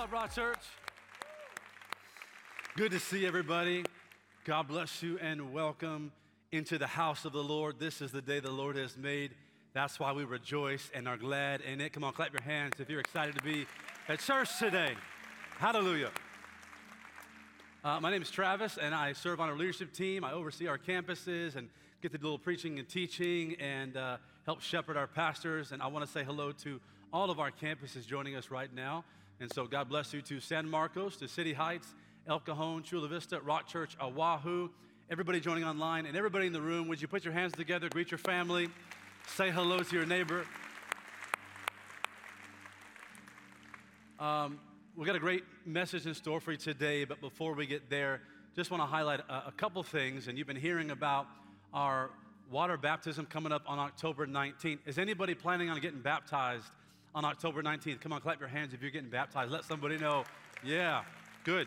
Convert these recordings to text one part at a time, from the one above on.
up, Rock Church? Good to see everybody. God bless you and welcome into the house of the Lord. This is the day the Lord has made. That's why we rejoice and are glad in it. Come on, clap your hands if you're excited to be at church today. Hallelujah. My name is Travis, and I serve on our leadership team. I oversee our campuses and get to do a little preaching and teaching and help shepherd our pastors. And I want to say hello to all of our campuses joining us right now. And so God bless you to San Marcos, to City Heights, El Cajon, Chula Vista, Rock Church, Oahu, everybody joining online, and everybody in the room. Would you put your hands together, greet your family, say hello to your neighbor. We've got a great message in store for you today, but before we get there, just want to highlight a couple things. And you've been hearing about our water baptism coming up on October 19th. Is anybody planning on getting baptized on October 19th? Come on, clap your hands if you're getting baptized. Let somebody know. Yeah, good.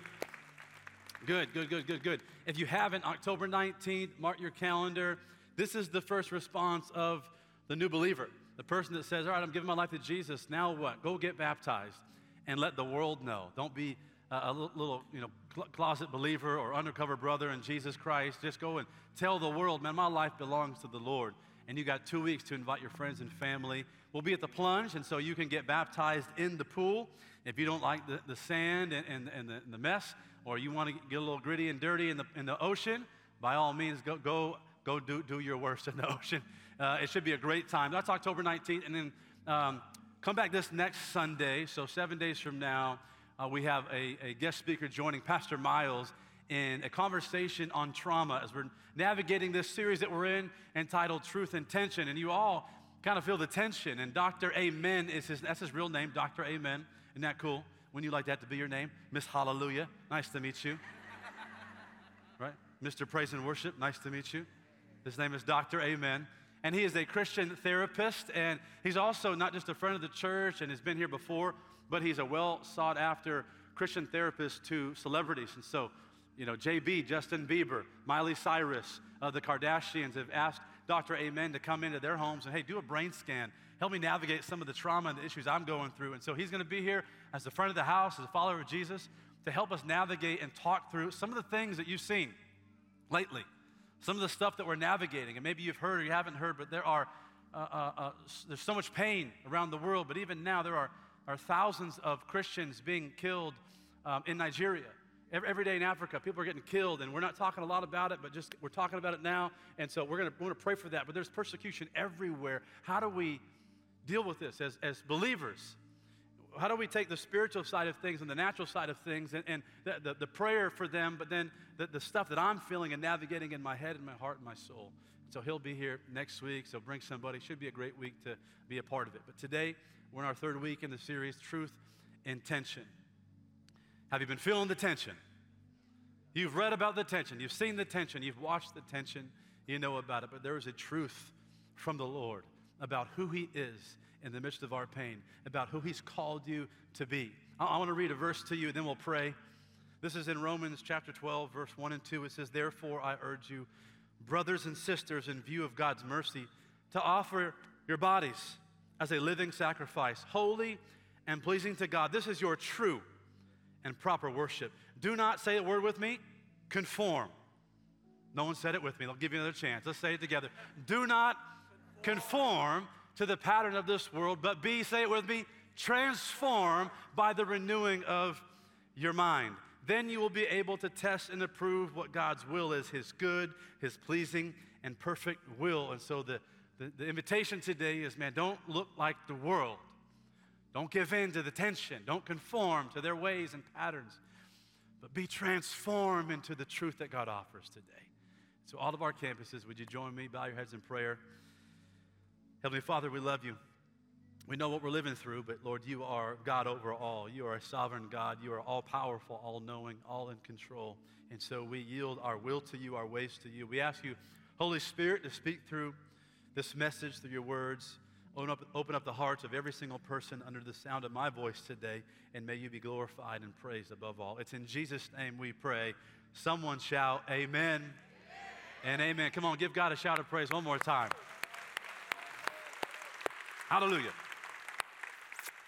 Good. If you haven't, October 19th, mark your calendar. This is the first response of the new believer, the person that says, all right, I'm giving my life to Jesus. Now what? Go get baptized and let the world know. Don't be a little, closet believer or undercover brother in Jesus Christ. Just go and tell the world, man, my life belongs to the Lord. And you got 2 weeks to invite your friends and family. We'll be at the plunge, and so you can get baptized in the pool. If you don't like the sand and the mess, or you want to get a little gritty and dirty in the ocean, by all means, go do your worst in the ocean. It should be a great time. That's October 19th, and then come back this next Sunday. So 7 days from now, we have a guest speaker joining Pastor Miles in a conversation on trauma as we're navigating this series that we're in entitled Truth and Tension. And you all kind of feel the tension. And Dr. Amen that's his real name, Dr. Amen. Isn't that cool? Wouldn't you like that to be your name? Miss Hallelujah, nice to meet you. Right? Mr. Praise and Worship, nice to meet you. His name is Dr. Amen. And he is a Christian therapist, and he's also not just a friend of the church and has been here before, but he's a well sought after Christian therapist to celebrities. And so, JB, Justin Bieber, Miley Cyrus, the Kardashians have asked Dr. Amen to come into their homes and, hey, do a brain scan. Help me navigate some of the trauma and the issues I'm going through. And so he's going to be here as the friend of the house, as a follower of Jesus, to help us navigate and talk through some of the things that you've seen lately, some of the stuff that we're navigating. And maybe you've heard or you haven't heard, but there's so much pain around the world. But even now, there are thousands of Christians being killed in Nigeria. Every day in Africa, people are getting killed, and we're not talking a lot about it, but we're talking about it now. And so we're going to pray for that. But there's persecution everywhere. How do we deal with this as believers? How do we take the spiritual side of things and the natural side of things and the prayer for them, but then the stuff that I'm feeling and navigating in my head and my heart and my soul? So he'll be here next week, so bring somebody. Should be a great week to be a part of it. But today, we're in our third week in the series, Truth and Tension. Have you been feeling the tension? You've read about the tension. You've seen the tension. You've watched the tension. You know about it. But there is a truth from the Lord about who he is in the midst of our pain, about who he's called you to be. I want to read a verse to you, and then we'll pray. This is in Romans chapter 12, verse 1 and 2. It says, therefore I urge you, brothers and sisters, in view of God's mercy, to offer your bodies as a living sacrifice, holy and pleasing to God. This is your true and proper worship. Do not say a word with me, conform. No one said it with me. I'll give you another chance. Let's say it together. Do not conform to the pattern of this world, but be, say it with me, transformed by the renewing of your mind. Then you will be able to test and approve what God's will is, his good, his pleasing, and perfect will. And so the invitation today is, man, don't look like the world. Don't give in to the tension. Don't conform to their ways and patterns, but be transformed into the truth that God offers today. So all of our campuses, would you join me? Bow your heads in prayer. Heavenly Father, we love you. We know what we're living through, but Lord, you are God over all. You are a sovereign God. You are all-powerful, all-knowing, all in control. And so we yield our will to you, our ways to you. We ask you, Holy Spirit, to speak through this message, through your words. Open up the hearts of every single person under the sound of my voice today, and may you be glorified and praised above all. It's in Jesus' name we pray. Someone shout, amen, and amen. Come on, give God a shout of praise one more time. Hallelujah.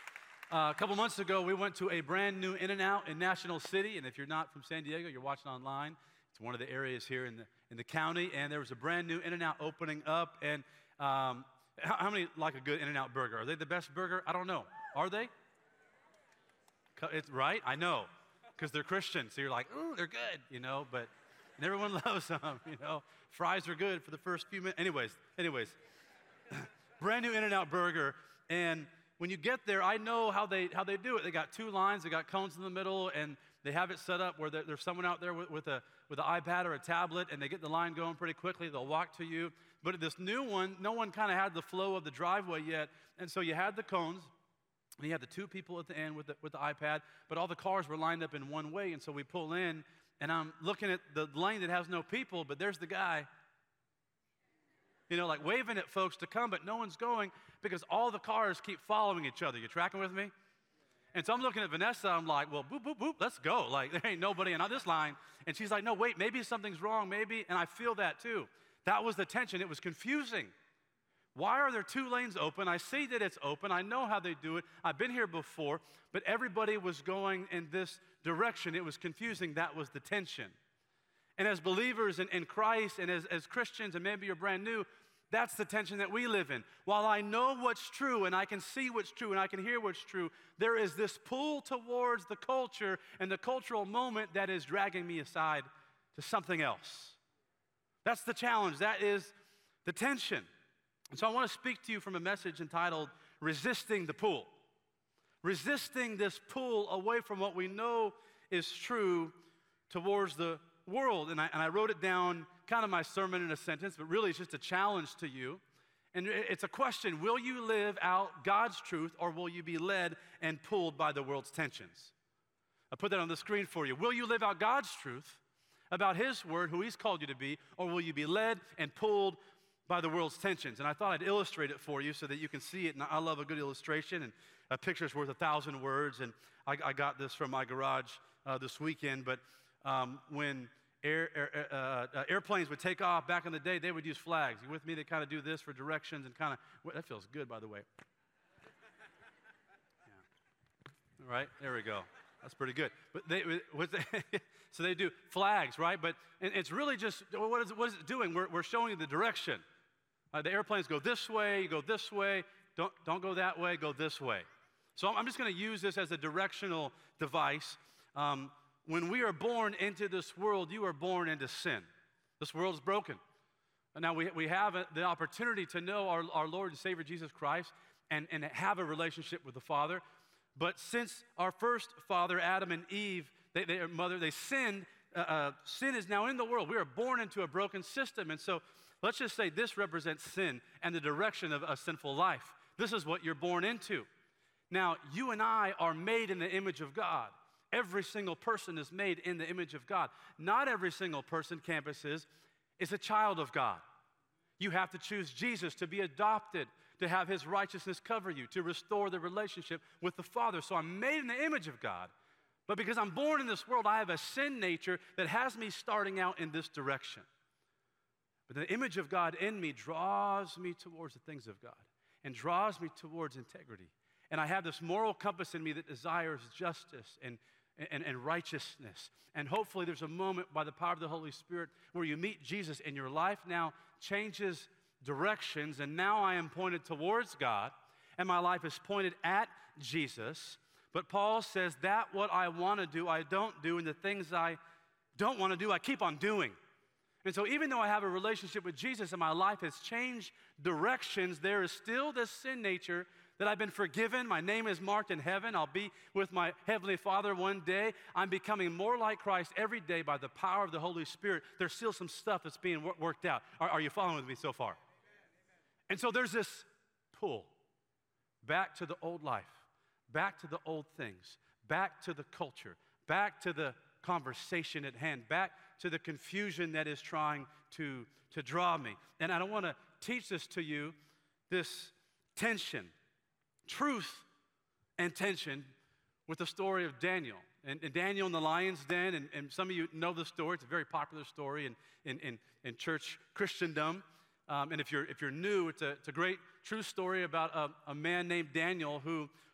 A couple months ago, we went to a brand new In-N-Out in National City, and if you're not from San Diego, you're watching online. It's one of the areas here in the county, and there was a brand new In-N-Out opening up. And how many like a good In-N-Out burger? Are they the best burger? I don't know. Are they? It's right. I know, because they're Christian, so you're like, ooh, they're good, But and everyone loves them, Fries are good for the first few minutes. Anyways, brand new In-N-Out burger, and when you get there, I know how they do it. They got two lines, they got cones in the middle, and they have it set up where there's someone out there with an iPad or a tablet, and they get the line going pretty quickly. They'll walk to you. But at this new one, no one kind of had the flow of the driveway yet, and so you had the cones, and you had the two people at the end with the iPad, but all the cars were lined up in one way, and so we pull in, and I'm looking at the lane that has no people, but there's the guy, like waving at folks to come, but no one's going because all the cars keep following each other. You tracking with me? And so I'm looking at Vanessa, I'm like, well, boop, boop, boop, let's go. Like, there ain't nobody on this line. And she's like, no, wait, maybe something's wrong, maybe. And I feel that too. That was the tension. It was confusing. Why are there two lanes open? I see that it's open. I know how they do it. I've been here before, but everybody was going in this direction. It was confusing. That was the tension. And as believers in Christ and as Christians, and maybe you're brand new, that's the tension that we live in. While I know what's true and I can see what's true and I can hear what's true, there is this pull towards the culture and the cultural moment that is dragging me aside to something else. That's the challenge. That is the tension. And so I want to speak to you from a message entitled, Resisting the Pull. Resisting this pull away from what we know is true towards the world. And I wrote it down, kind of my sermon in a sentence, but really it's just a challenge to you. And it's a question: will you live out God's truth, or will you be led and pulled by the world's tensions? I put that on the screen for you. Will you live out God's truth about His word, who He's called you to be, or will you be led and pulled by the world's tensions? And I thought I'd illustrate it for you so that you can see it. And I love a good illustration, and a picture's worth 1,000 words. And I got this from my garage this weekend. But when airplanes would take off back in the day, they would use flags. You with me? They kind of do this for directions and kind of, that feels good, by the way. Yeah. All right, there we go. That's pretty good. But so they do flags, right? But and it's really just, what is it doing? We're showing you the direction. The airplanes go this way, you go this way. Don't go that way, go this way. So I'm just going to use this as a directional device. When we are born into this world, you are born into sin. This world is broken. And now we have the opportunity to know our Lord and Savior Jesus Christ and have a relationship with the Father. But since our first father, Adam and Eve, they sinned, sin is now in the world. We are born into a broken system. And so let's just say this represents sin and the direction of a sinful life. This is what you're born into. Now, you and I are made in the image of God. Every single person is made in the image of God. Not every single person, campuses, is a child of God. You have to choose Jesus to be adopted, to have His righteousness cover you, to restore the relationship with the Father. So I'm made in the image of God. But because I'm born in this world, I have a sin nature that has me starting out in this direction. But the image of God in me draws me towards the things of God and draws me towards integrity. And I have this moral compass in me that desires justice and righteousness. And hopefully there's a moment by the power of the Holy Spirit where you meet Jesus and your life now changes directions, and now I am pointed towards God and my life is pointed at Jesus. But Paul says that what I want to do, I don't do, and the things I don't want to do, I keep on doing. And so even though I have a relationship with Jesus and my life has changed directions, there is still this sin nature that I've been forgiven. My name is marked in heaven. I'll be with my Heavenly Father one day. I'm becoming more like Christ every day by the power of the Holy Spirit. There's still some stuff that's being worked out. Are you following with me so far? Amen. And so there's this pull back to the old life, back to the old things, back to the culture, back to the conversation at hand, back to the confusion that is trying to draw me. And I don't want to teach this to you, this tension, truth and tension with the story of Daniel. And Daniel in the lion's den, and some of you know the story. It's a very popular story in church Christendom. And if you're new, it's a great true story about a man named Daniel who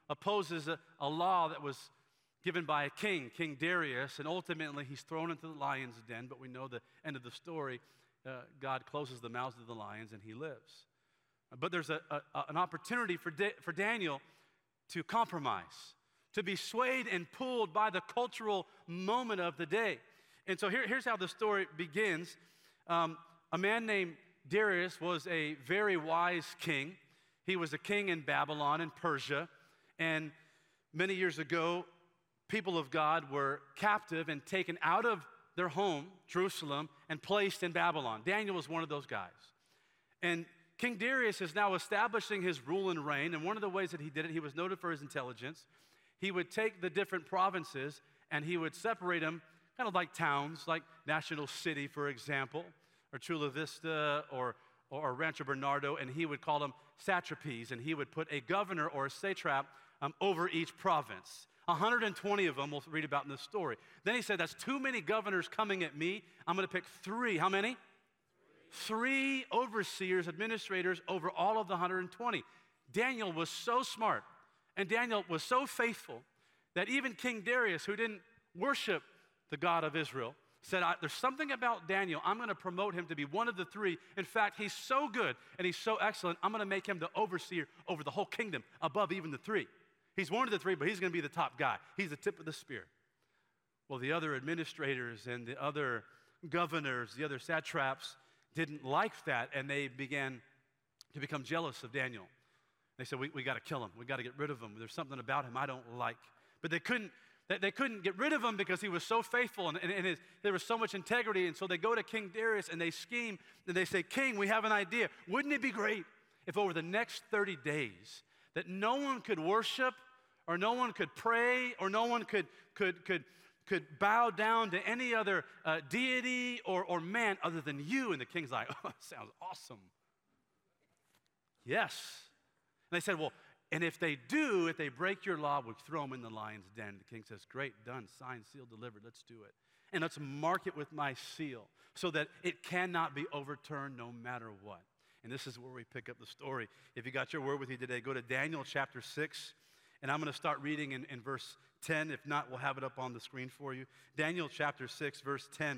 opposes a law that was given by a king, King Darius, and ultimately he's thrown into the lion's den, but we know the end of the story. God closes the mouths of the lions and he lives. But there's an opportunity for Daniel to compromise, to be swayed and pulled by the cultural moment of the day. And so here's how the story begins. A man named Darius was a very wise king. He was a king in Babylon and Persia. And many years ago, people of God were captive and taken out of their home, Jerusalem, and placed in Babylon. Daniel was one of those guys. And King Darius is now establishing his rule and reign, and one of the ways that he did it, he was noted for his intelligence. He would take the different provinces and he would separate them kind of like towns, like National City, for example, or Chula Vista, or Rancho Bernardo, and he would call them satrapies, and he would put a governor or a satrap over each province. 120 of them we'll read about in this story. Then he said, that's too many governors coming at me. I'm going to pick 3. How many? 3 overseers, administrators over all of the 120. Daniel was so smart, and Daniel was so faithful that even King Darius, who didn't worship the God of Israel, said, there's something about Daniel. I'm going to promote him to be one of the 3. In fact, he's so good and he's so excellent, I'm going to make him the overseer over the whole kingdom above even the 3. He's one of the 3, but he's going to be the top guy. He's the tip of the spear. Well, the other administrators and the other governors, the other satraps, didn't like that, and they began to become jealous of Daniel. They said, we got to kill him. We got to get rid of him. There's something about him I don't like. But they couldn't get rid of him because he was so faithful, and there was so much integrity. And so they go to King Darius, and they scheme, and they say, King, we have an idea. Wouldn't it be great if over the next 30 days that no one could worship, or no one could pray, or no one could bow down to any other deity or man other than you? And the king's like, oh, that sounds awesome. Yes. And they said, well, and if they break your law, we'll throw them in the lion's den. The king says, great, done, signed, sealed, delivered, let's do it. And let's mark it with my seal so that it cannot be overturned no matter what. And this is where we pick up the story. If you got your word with you today, go to Daniel chapter 6. And I'm going to start reading in verse 10. If not, we'll have it up on the screen for you. Daniel chapter 6, verse 10.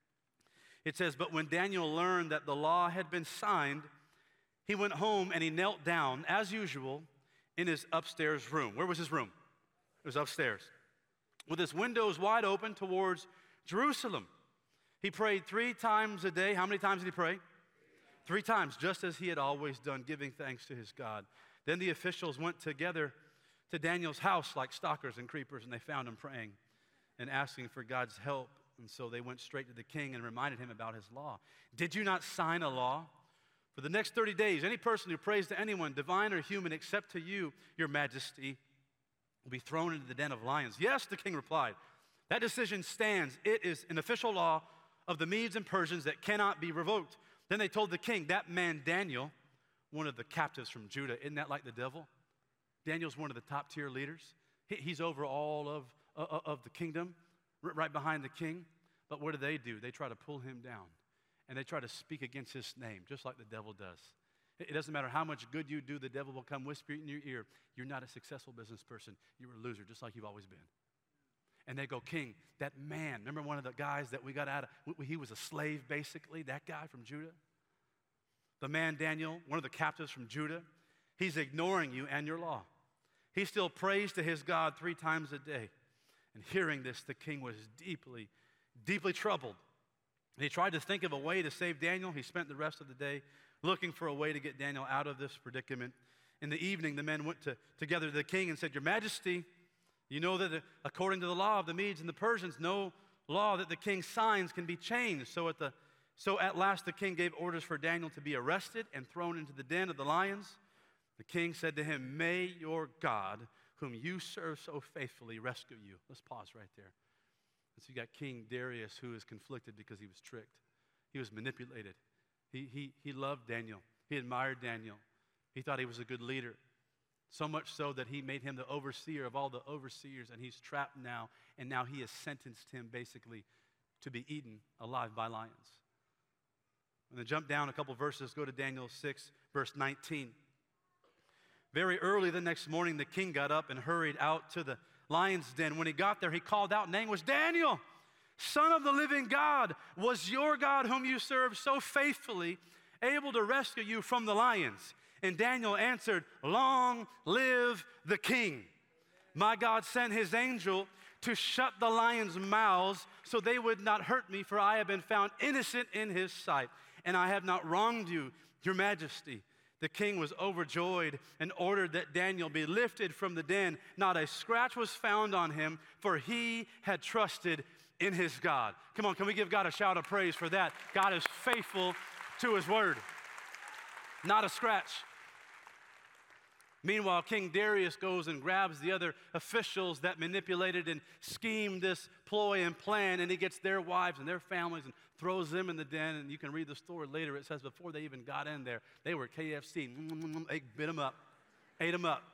It says, but when Daniel learned that the law had been signed, he went home and he knelt down, as usual, in his upstairs room. Where was his room? It was upstairs. With his windows wide open towards Jerusalem. He prayed 3 times a day. How many times did he pray? 3 times, just as he had always done, giving thanks to his God. Then the officials went together to Daniel's house like stalkers and creepers, and they found him praying and asking for God's help. And so they went straight to the king and reminded him about his law. Did you not sign a law? For the next 30 days, any person who prays to anyone, divine or human, except to you, your majesty, will be thrown into the den of lions. Yes, the king replied. That decision stands. It is an official law of the Medes and Persians that cannot be revoked. Then they told the king, that man Daniel, one of the captives from Judah, isn't that like the devil? Daniel's one of the top tier leaders. He's over all of the kingdom, right behind the king. But what do? They try to pull him down, and they try to speak against his name, just like the devil does. It doesn't matter how much good you do, the devil will come whisper in your ear, you're not a successful business person. You're a loser, just like you've always been. And they go, king, that man, remember one of the guys that we got out of, he was a slave basically, that guy from Judah? The man Daniel, one of the captives from Judah, he's ignoring you and your law. He still prays to his God 3 times a day. And hearing this, the king was deeply, deeply troubled. And he tried to think of a way to save Daniel. He spent the rest of the day looking for a way to get Daniel out of this predicament. In the evening, the men went together to the king and said, Your Majesty, you know that according to the law of the Medes and the Persians, no law that the king signs can be changed. So at last the king gave orders for Daniel to be arrested and thrown into the den of the lions. The king said to him, May your God, whom you serve so faithfully, rescue you. Let's pause right there. And so you got King Darius, who is conflicted because he was tricked. He was manipulated. He loved Daniel. He admired Daniel. He thought he was a good leader. So much so that he made him the overseer of all the overseers, and he's trapped now, and now he has sentenced him basically to be eaten alive by lions. And then jump down a couple verses, go to Daniel 6, verse 19. Very early the next morning, the king got up and hurried out to the lion's den. When he got there, he called out in anguish, "Daniel, son of the living God, was your God whom you served so faithfully able to rescue you from the lions?" And Daniel answered, "Long live the king. My God sent his angel to shut the lions' mouths so they would not hurt me, for I have been found innocent in his sight, and I have not wronged you, your majesty." The king was overjoyed and ordered that Daniel be lifted from the den. Not a scratch was found on him, for he had trusted in his God. Come on, can we give God a shout of praise for that? God is faithful to his word. Not a scratch. Meanwhile, King Darius goes and grabs the other officials that manipulated and schemed this ploy and plan, and he gets their wives and their families and throws them in the den. And you can read the story later. It says before they even got in there, they were KFC. They bit them up, ate them up.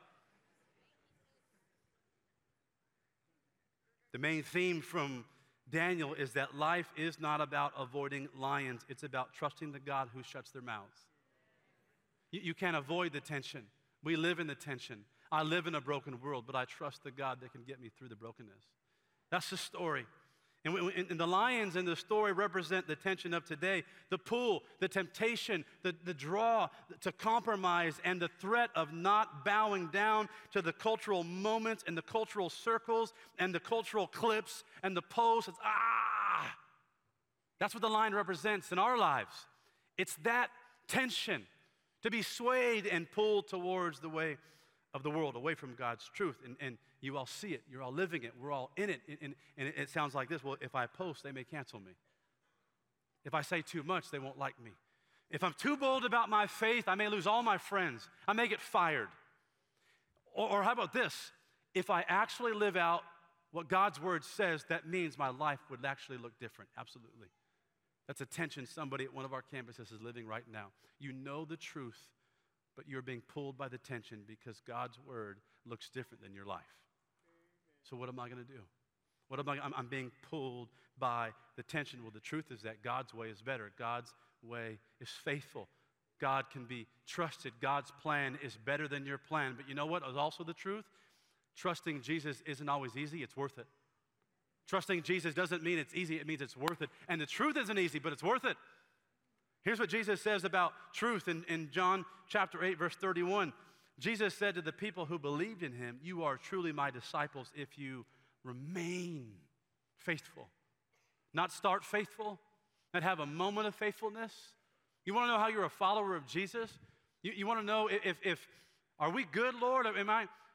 The main theme from Daniel is that life is not about avoiding lions. It's about trusting the God who shuts their mouths. You can't avoid the tension. We live in the tension. I live in a broken world, but I trust the God that can get me through the brokenness. That's the story. And the lions in the story represent the tension of today, the pull, the temptation, the draw to compromise, and the threat of not bowing down to the cultural moments and the cultural circles and the cultural clips and the posts. It's, That's what the lion represents in our lives. It's that tension to be swayed and pulled towards the way of the world, away from God's truth. And you all see it. You're all living it. We're all in it. And it sounds like this. Well, if I post, they may cancel me. If I say too much, they won't like me. If I'm too bold about my faith, I may lose all my friends. I may get fired. Or how about this? If I actually live out what God's word says, that means my life would actually look different. Absolutely. That's a tension somebody at one of our campuses is living right now. You know the truth, but you're being pulled by the tension because God's word looks different than your life. So what am I going to do? I'm being pulled by the tension. Well, the truth is that God's way is better. God's way is faithful. God can be trusted. God's plan is better than your plan. But you know what is also the truth? Trusting Jesus isn't always easy. It's worth it. Trusting Jesus doesn't mean it's easy. It means it's worth it. And the truth isn't easy, but it's worth it. Here's what Jesus says about truth in John chapter 8, verse 31. Jesus said to the people who believed in him, "You are truly my disciples if you remain faithful." Not start faithful, not have a moment of faithfulness. You want to know how you're a follower of Jesus? You want to know if are we good, Lord? Am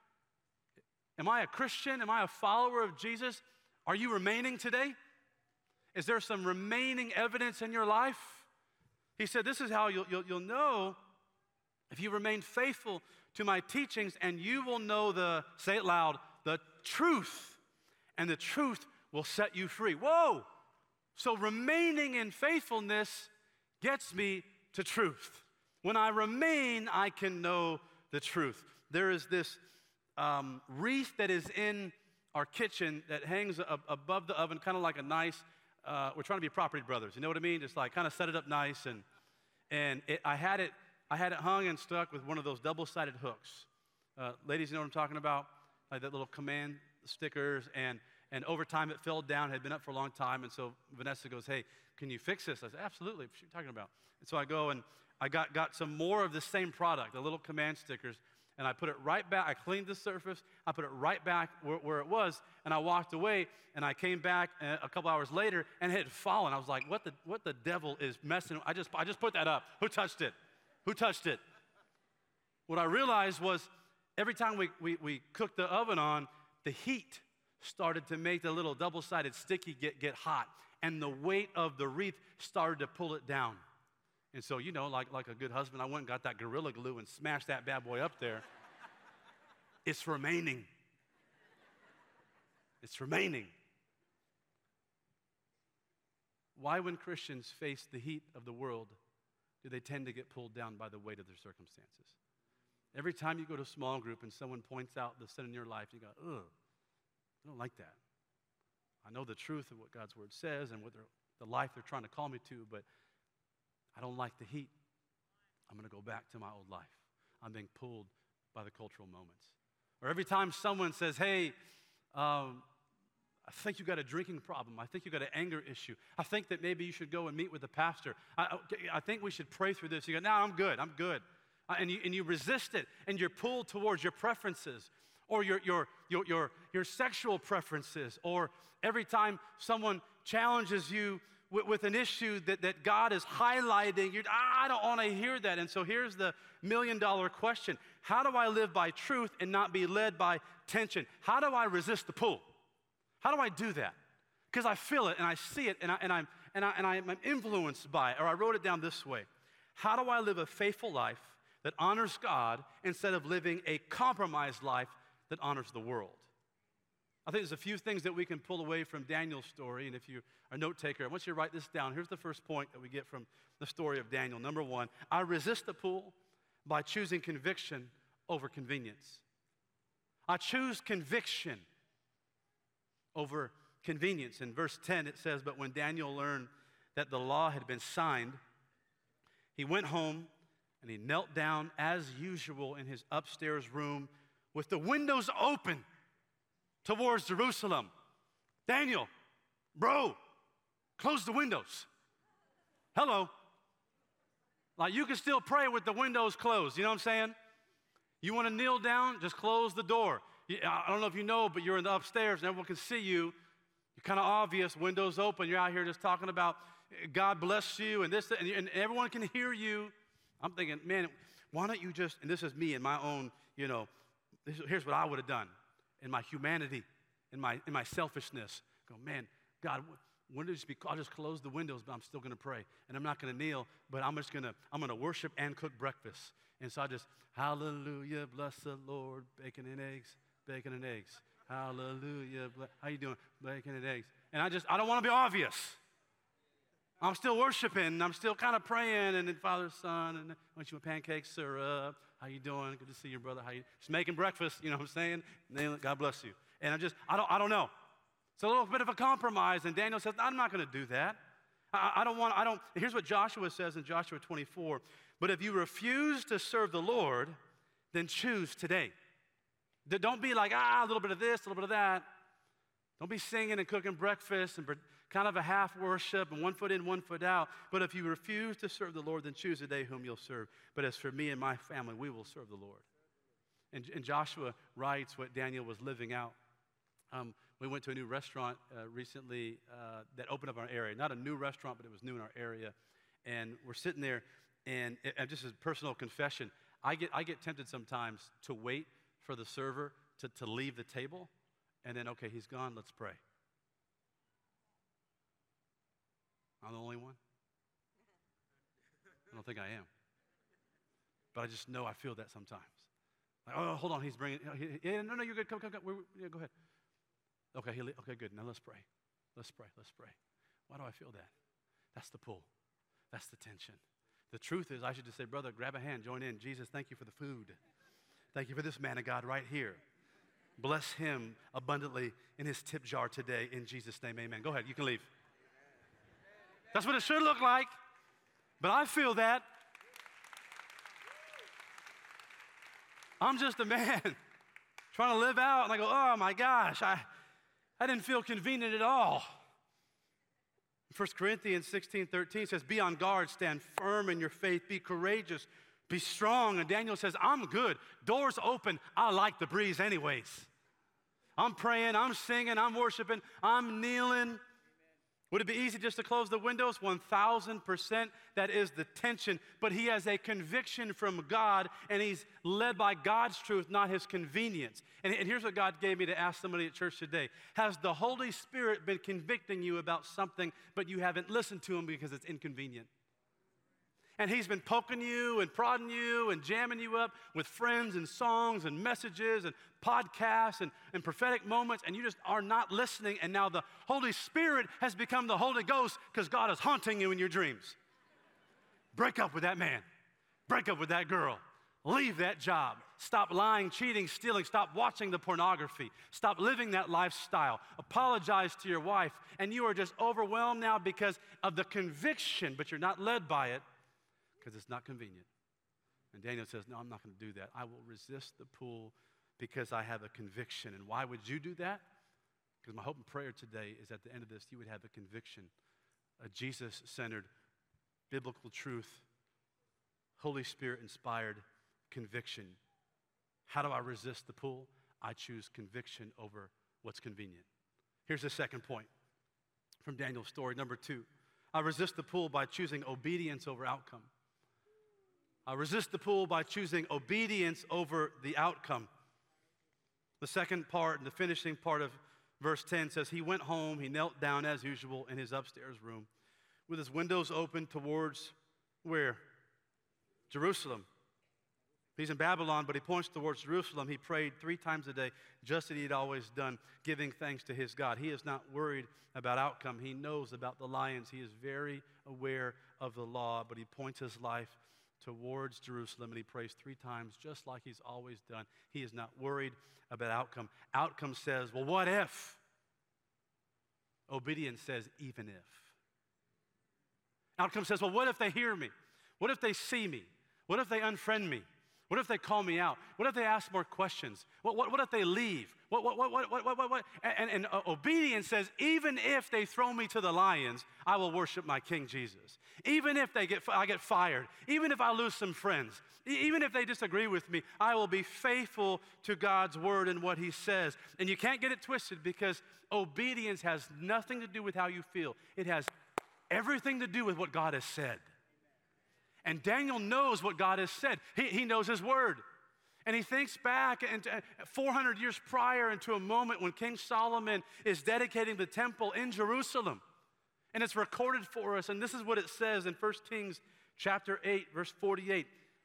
I a Christian? Am I a follower of Jesus? Are you remaining today? Is there some remaining evidence in your life? He said, this is how you'll know if you remain faithful to my teachings, and you will know say it loud, the truth, and the truth will set you free. Whoa! So remaining in faithfulness gets me to truth. When I remain, I can know the truth. There is this wreath that is in our kitchen that hangs above the oven, kind of like a nice, we're trying to be Property Brothers, you know what I mean? Just like kind of set it up nice, I had it hung and stuck with one of those double-sided hooks. Ladies, you know what I'm talking about? Like that little command stickers, and over time it fell down, had been up for a long time, and so Vanessa goes, "Hey, can you fix this?" I said, "Absolutely, what are you talking about?" And so I go and I got some more of the same product, the little command stickers, and I put it right back. I cleaned the surface. I put it right back where it was, and I walked away, and I came back a couple hours later, and it had fallen. I was like, what the devil is messing? I just put that up. Who touched it? Who touched it? What I realized was every time we cooked the oven on, the heat started to make the little double-sided sticky get hot, and the weight of the wreath started to pull it down. And so, you know, like a good husband, I went and got that Gorilla Glue and smashed that bad boy up there. It's remaining. It's remaining. Why, when Christians face the heat of the world, do they tend to get pulled down by the weight of their circumstances? Every time you go to a small group and someone points out the sin in your life, you go, ugh, I don't like that. I know the truth of what God's word says and what the life they're trying to call me to, but I don't like the heat. I'm going to go back to my old life. I'm being pulled by the cultural moments. Or every time someone says, hey, I think you got a drinking problem. I think you got an anger issue. I think that maybe you should go and meet with the pastor. I think we should pray through this. You go, no, I'm good. And you resist it, and you're pulled towards your preferences or your sexual preferences, or every time someone challenges you with an issue that God is highlighting, I don't want to hear that. And so here's the million-dollar question. How do I live by truth and not be led by tension? How do I resist the pull? How do I do that? Because I feel it and I see it and I'm influenced by it. Or I wrote it down this way. How do I live a faithful life that honors God instead of living a compromised life that honors the world? I think there's a few things that we can pull away from Daniel's story. And if you're a note taker, I want you to write this down. Here's the first point that we get from the story of Daniel. Number one, I resist the pull by choosing conviction over convenience. I choose conviction over convenience. In verse 10, it says, but when Daniel learned that the law had been signed, he went home and he knelt down as usual in his upstairs room with the windows open towards Jerusalem. Daniel, bro, close the windows. Hello. Like, you can still pray with the windows closed. You know what I'm saying? You want to kneel down? Just close the door. I don't know if you know, but you're in the upstairs and everyone can see you. You're kind of obvious, windows open. You're out here just talking about God bless you and this, and everyone can hear you. I'm thinking, man, why don't you just, and this is me in my own, here's what I would have done in my humanity, in my selfishness. Go, man, God, I'll just close the windows, but I'm still going to pray. And I'm not going to kneel, but I'm going to worship and cook breakfast. And so I just, hallelujah, bless the Lord, bacon and eggs. Bacon and eggs. Hallelujah. How you doing? Bacon and eggs. And I don't want to be obvious. I'm still worshiping. I'm still kind of praying. And then Father, Son, and I want you a pancake syrup. How you doing? Good to see you, brother. How you? Just making breakfast. You know what I'm saying? And then, God bless you. And I don't know. It's a little bit of a compromise. And Daniel says, I'm not going to do that. Here's what Joshua says in Joshua 24. But if you refuse to serve the Lord, then choose today. Don't be like, a little bit of this, a little bit of that. Don't be singing and cooking breakfast and kind of a half worship and 1 foot in, 1 foot out. But if you refuse to serve the Lord, then choose a day whom you'll serve. But as for me and my family, we will serve the Lord. And Joshua writes what Daniel was living out. We went to a new restaurant recently that opened up in our area. Not a new restaurant, but it was new in our area. And we're sitting there, and just as a personal confession, I get tempted sometimes to wait for the server to leave the table, and then, okay, he's gone, let's pray. I'm the only one? I don't think I am. But I just know I feel that sometimes. Like, oh, hold on, he's bringing, no, you're good, come. Yeah, go ahead. Okay, okay, good, now let's pray. Let's pray. Why do I feel that? That's the pull. That's the tension. The truth is, I should just say, brother, grab a hand, join in. Jesus, thank you for the food. Thank you for this man of God right here. Bless him abundantly in his tip jar today. In Jesus' name, amen. Go ahead, you can leave. That's what it should look like. But I feel that. I'm just a man trying to live out. And I go, oh my gosh, I didn't feel convenient at all. 1 Corinthians 16:13 says, be on guard, stand firm in your faith, be courageous. Be strong. And Daniel says, I'm good. Doors open. I like the breeze anyways. I'm praying, I'm singing, I'm worshiping, I'm kneeling. Would it be easy just to close the windows? 1,000%. That is the tension. But he has a conviction from God, and he's led by God's truth, not his convenience. And here's what God gave me to ask somebody at church today. Has the Holy Spirit been convicting you about something, but you haven't listened to him because it's inconvenient? And he's been poking you and prodding you and jamming you up with friends and songs and messages and podcasts and prophetic moments, and you just are not listening, and now the Holy Spirit has become the Holy Ghost because God is haunting you in your dreams. Break up with that man. Break up with that girl. Leave that job. Stop lying, cheating, stealing. Stop watching the pornography. Stop living that lifestyle. Apologize to your wife, and you are just overwhelmed now because of the conviction, but you're not led by it. Because it's not convenient. And Daniel says, no, I'm not going to do that. I will resist the pull because I have a conviction. And why would you do that? Because my hope and prayer today is at the end of this, you would have a conviction, a Jesus-centered, biblical truth, Holy Spirit-inspired conviction. How do I resist the pull? I choose conviction over what's convenient. Here's the second point from Daniel's story. Number 2, I resist the pull by choosing obedience over outcome. I resist the pull by choosing obedience over the outcome. The second part and the finishing part of verse 10 says, he went home, he knelt down as usual in his upstairs room with his windows open towards where? Jerusalem. He's in Babylon, but he points towards Jerusalem. He prayed 3 times a day, just as he had always done, giving thanks to his God. He is not worried about outcome. He knows about the lions. He is very aware of the law, but he points his life towards Jerusalem, and he prays 3 times, just like he's always done. He is not worried about outcome. Outcome says, well, what if? Obedience says, even if. Outcome says, well, what if they hear me? What if they see me? What if they unfriend me? What if they call me out? What if they ask more questions? What if they leave? What? And obedience says, even if they throw me to the lions, I will worship my King Jesus. Even if I get fired, even if I lose some friends, even if they disagree with me, I will be faithful to God's word and what he says. And you can't get it twisted, because obedience has nothing to do with how you feel. It has everything to do with what God has said. And Daniel knows what God has said. He knows his word. And he thinks back 400 years prior into a moment when King Solomon is dedicating the temple in Jerusalem. And it's recorded for us. And this is what it says in 1 Kings chapter 8, verse 48.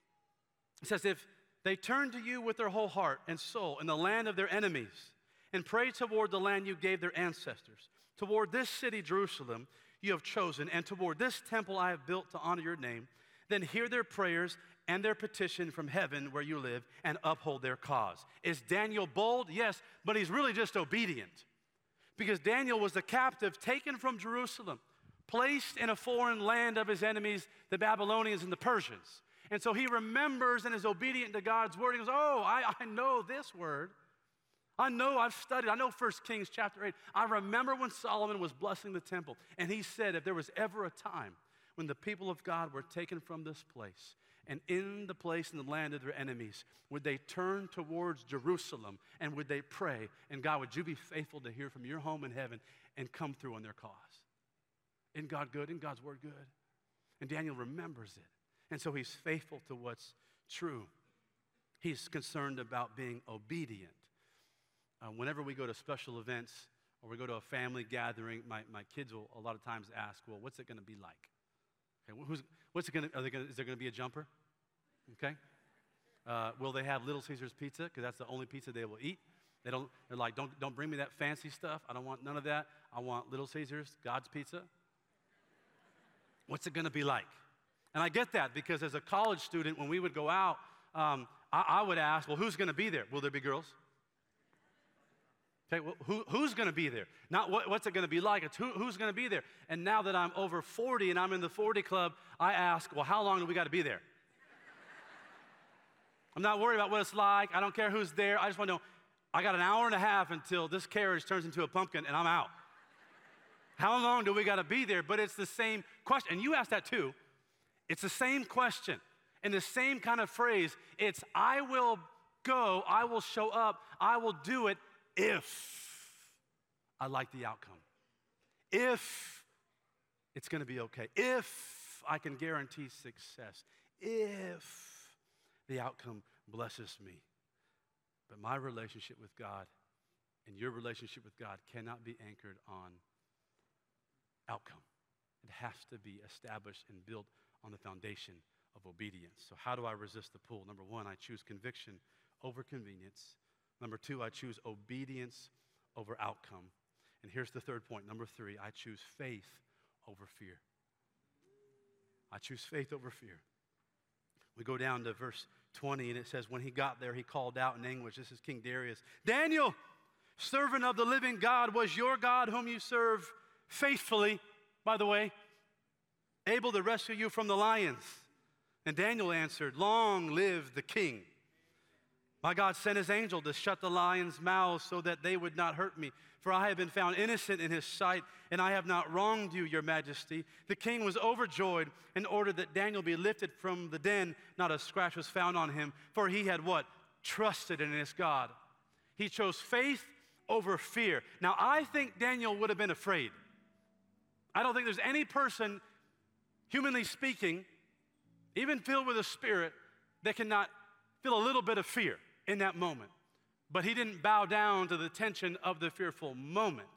It says, if they turn to you with their whole heart and soul in the land of their enemies and pray toward the land you gave their ancestors, toward this city, Jerusalem, you have chosen, and toward this temple I have built to honor your name, then hear their prayers and their petition from heaven where you live and uphold their cause. Is Daniel bold? Yes, but he's really just obedient. Because Daniel was the captive taken from Jerusalem, placed in a foreign land of his enemies, the Babylonians and the Persians. And so he remembers and is obedient to God's word. He goes, oh, I know this word. I know, I've studied. I know 1 Kings chapter 8. I remember when Solomon was blessing the temple. And he said if there was ever a time when the people of God were taken from this place and in the place in the land of their enemies, would they turn towards Jerusalem and would they pray? And God, would you be faithful to hear from your home in heaven and come through on their cause? Isn't God good? Isn't God's word good? And Daniel remembers it. And so he's faithful to what's true. He's concerned about being obedient. Whenever we go to special events or we go to a family gathering, my kids will a lot of times ask, well, what's it going to be like? Okay, is there going to be a jumper? Okay. Will they have Little Caesars pizza? Because that's the only pizza they will eat. They're like, don't bring me that fancy stuff. I don't want none of that. I want Little Caesars, God's pizza. What's it going to be like? And I get that, because as a college student, when we would go out, I would ask, well, who's going to be there? Will there be girls? Okay, well, who's going to be there? Not what's it going to be like, it's who's going to be there. And now that I'm over 40 and I'm in the 40 club, I ask, well, how long do we got to be there? I'm not worried about what it's like. I don't care who's there. I just want to know, I got an hour and a half until this carriage turns into a pumpkin and I'm out. How long do we got to be there? But it's the same question. And you asked that too. It's the same question and the same kind of phrase. It's, I will go, I will show up, I will do it if I like the outcome. If it's going to be okay. If I can guarantee success. If the outcome blesses me. But my relationship with God and your relationship with God cannot be anchored on outcome. It has to be established and built on the foundation of obedience. So how do I resist the pull? Number 1, I choose conviction over convenience. Number 2, I choose obedience over outcome. And here's the third point. Number 3, I choose faith over fear. I choose faith over fear. We go down to verse 20, and it says, when he got there, he called out in anguish. This is King Darius. Daniel, servant of the living God, was your God whom you serve faithfully, by the way, able to rescue you from the lions? And Daniel answered, long live the king. My God sent his angel to shut the lions' mouths so that they would not hurt me. For I have been found innocent in his sight, and I have not wronged you, your majesty. The king was overjoyed and ordered that Daniel be lifted from the den. Not a scratch was found on him, for he had what? Trusted in his God. He chose faith over fear. Now, I think Daniel would have been afraid. I don't think there's any person, humanly speaking, even filled with the Spirit, that cannot feel a little bit of fear in that moment. But he didn't bow down to the tension of the fearful moment.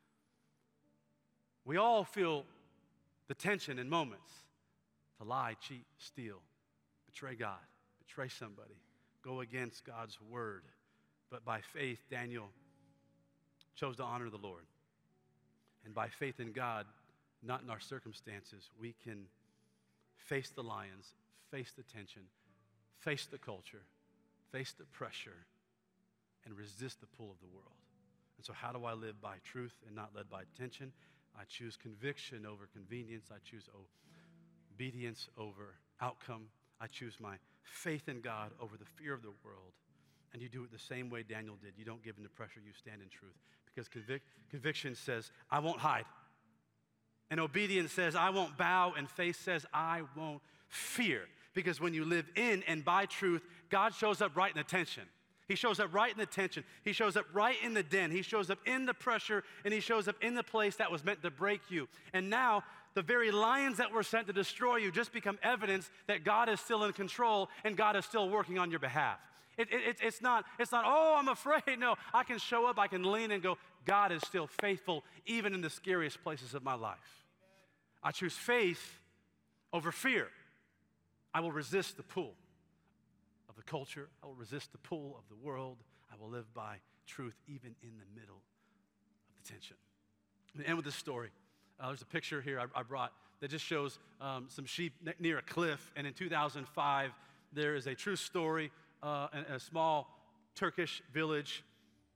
We all feel the tension in moments to lie, cheat, steal, betray God, betray somebody, go against God's word. But by faith, Daniel chose to honor the Lord. And by faith in God, not in our circumstances, we can face the lions, face the tension, face the culture, face the pressure, and resist the pull of the world. And so how do I live? By truth and not led by tension. I choose conviction over convenience. I choose obedience over outcome. I choose my faith in God over the fear of the world. And you do it the same way Daniel did. You don't give in to pressure. You stand in truth. Because conviction says, I won't hide. And obedience says, I won't bow. And faith says, I won't fear. Because when you live in and by truth, God shows up right in the tension. He shows up right in the tension. He shows up right in the den. He shows up in the pressure, and he shows up in the place that was meant to break you. And now, the very lions that were sent to destroy you just become evidence that God is still in control and God is still working on your behalf. It's not, oh, I'm afraid. No, I can show up, I can lean and go, God is still faithful even in the scariest places of my life. I choose faith over fear. I will resist the pull of the culture. I will resist the pull of the world. I will live by truth even in the middle of the tension. I'm going to end with this story. There's a picture here I brought that just shows some sheep near a cliff. And in 2005, there is a true story in a small Turkish village.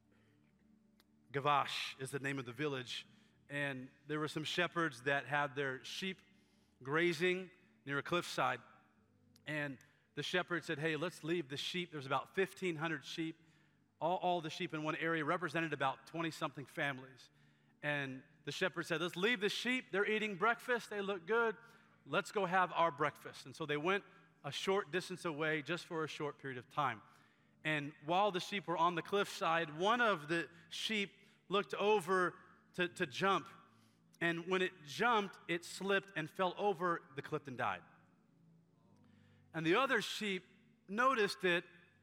Gavash is the name of the village. And there were some shepherds that had their sheep grazing near a cliffside. And the shepherd said, hey, let's leave the sheep. There's about 1,500 sheep. All the sheep in one area represented about 20-something families. And the shepherd said, let's leave the sheep. They're eating breakfast. They look good. Let's go have our breakfast. And so they went a short distance away just for a short period of time. And while the sheep were on the cliffside, one of the sheep looked over to jump. And when it jumped, it slipped and fell over the cliff and died. And the other sheep noticed it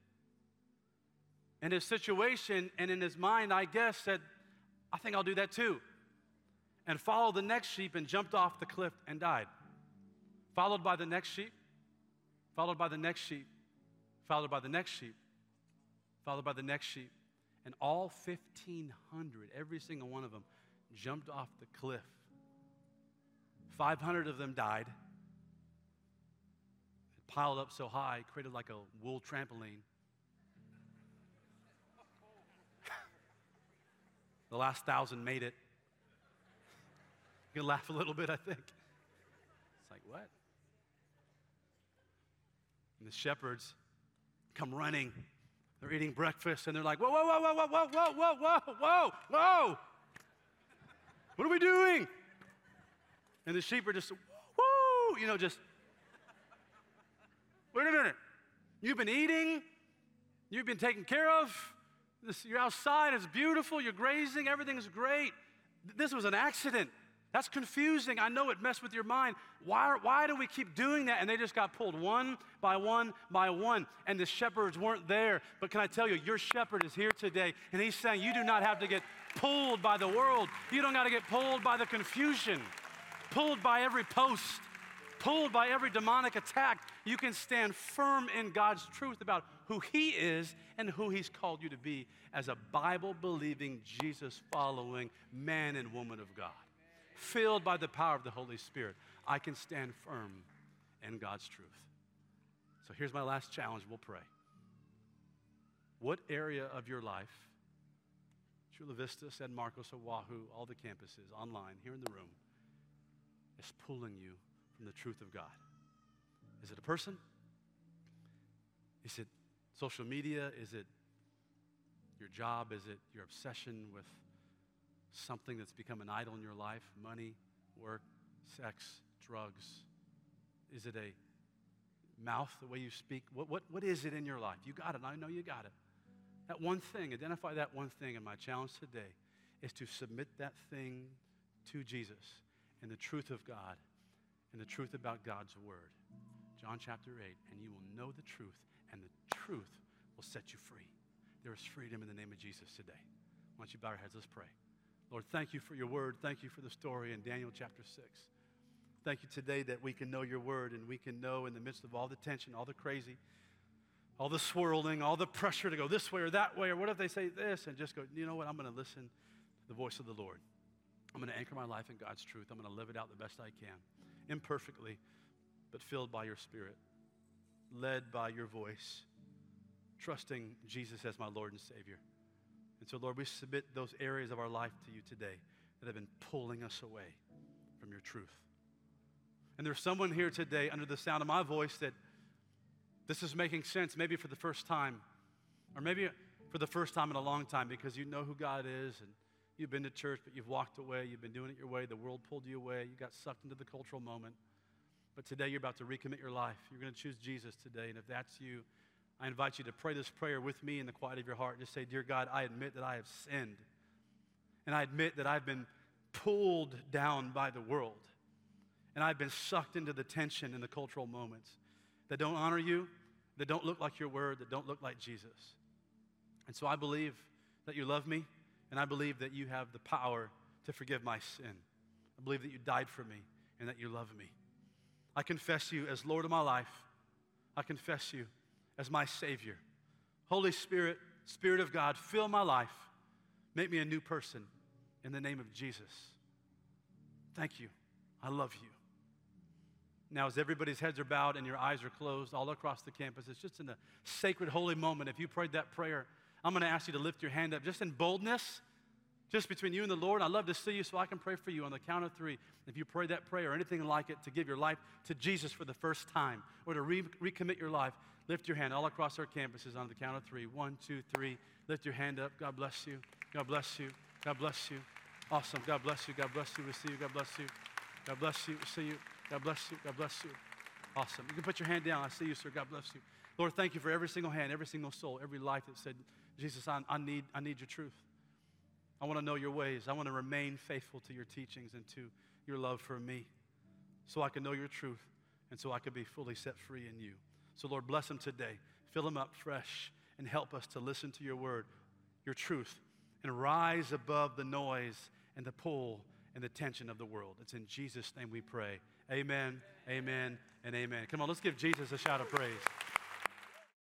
in his situation, and in his mind, I guess, said, I think I'll do that too. And followed the next sheep and jumped off the cliff and died. Followed by the next sheep, followed by the next sheep, followed by the next sheep, followed by the next sheep. And all 1,500, every single one of them, jumped off the cliff. 500 of them died. Piled up so high, created like a wool trampoline. The last 1,000 made it. You can laugh a little bit, I think. It's like, what? And the shepherds come running. They're eating breakfast, and they're like, whoa, whoa, whoa, whoa, whoa, whoa, whoa, whoa, whoa, whoa. What are we doing? And the sheep are just, whoo, just, wait a minute. You've been eating. You've been taken care of. You're outside. It's beautiful. You're grazing. Everything's great. This was an accident. That's confusing. I know it messed with your mind. Why do we keep doing that? And they just got pulled one by one by one. And the shepherds weren't there. But can I tell you, your shepherd is here today. And he's saying you do not have to get pulled by the world. You don't got to get pulled by the confusion, pulled by every post, pulled by every demonic attack. You can stand firm in God's truth about who he is and who he's called you to be as a Bible-believing, Jesus-following man and woman of God. Filled by the power of the Holy Spirit, I can stand firm in God's truth. So here's my last challenge. We'll pray. What area of your life, Chula Vista, San Marcos, Oahu, all the campuses, online, here in the room, is pulling you from the truth of God? Is it a person? Is it social media? Is it your job? Is it your obsession with something that's become an idol in your life? Money, work, sex, drugs? Is it a mouth, the way you speak? What is it in your life? You got it. I know you got it. That one thing, identify that one thing. And my challenge today is to submit that thing to Jesus and the truth of God and the truth about God's word. John chapter 8, and you will know the truth, and the truth will set you free. There is freedom in the name of Jesus today. Why don't you bow your heads? Let's pray. Lord, thank you for your word. Thank you for the story in Daniel chapter 6. Thank you today that we can know your word, and we can know in the midst of all the tension, all the crazy, all the swirling, all the pressure to go this way or that way, or what if they say this, and just go, you know what, I'm going to listen to the voice of the Lord. I'm going to anchor my life in God's truth. I'm going to live it out the best I can, imperfectly, but filled by your Spirit, led by your voice, trusting Jesus as my Lord and Savior. And so, Lord, we submit those areas of our life to you today that have been pulling us away from your truth. And there's someone here today under the sound of my voice that this is making sense, maybe for the first time, or maybe for the first time in a long time, because you know who God is, and you've been to church, but you've walked away. You've been doing it your way. The world pulled you away. You got sucked into the cultural moment. But today you're about to recommit your life. You're going to choose Jesus today. And if that's you, I invite you to pray this prayer with me in the quiet of your heart. Just say, dear God, I admit that I have sinned. And I admit that I've been pulled down by the world. And I've been sucked into the tension in the cultural moments that don't honor you, that don't look like your word, that don't look like Jesus. And so I believe that you love me, and I believe that you have the power to forgive my sin. I believe that you died for me and that you love me. I confess you as Lord of my life. I confess you as my Savior. Holy Spirit, Spirit of God, fill my life. Make me a new person in the name of Jesus. Thank you. I love you. Now, as everybody's heads are bowed and your eyes are closed all across the campus, it's just in a sacred, holy moment. If you prayed that prayer, I'm going to ask you to lift your hand up just in boldness, just between you and the Lord. I'd love to see you so I can pray for you on the count of 3. If you pray that prayer or anything like it to give your life to Jesus for the first time or to recommit your life, lift your hand all across our campuses on the count of 3. 1, 2, 3. Lift your hand up. God bless you. God bless you. God bless you. Awesome. God bless you. God bless you. We see you. God bless you. God bless you. We see you. God bless you. God bless you. Awesome. You can put your hand down. I see you, sir. God bless you. Lord, thank you for every single hand, every single soul, every life that said, Jesus, I need your truth. I want to know your ways. I want to remain faithful to your teachings and to your love for me so I can know your truth and so I can be fully set free in you. So, Lord, bless them today. Fill them up fresh and help us to listen to your word, your truth, and rise above the noise and the pull and the tension of the world. It's in Jesus' name we pray. Amen, amen, and amen. Come on, let's give Jesus a shout of praise.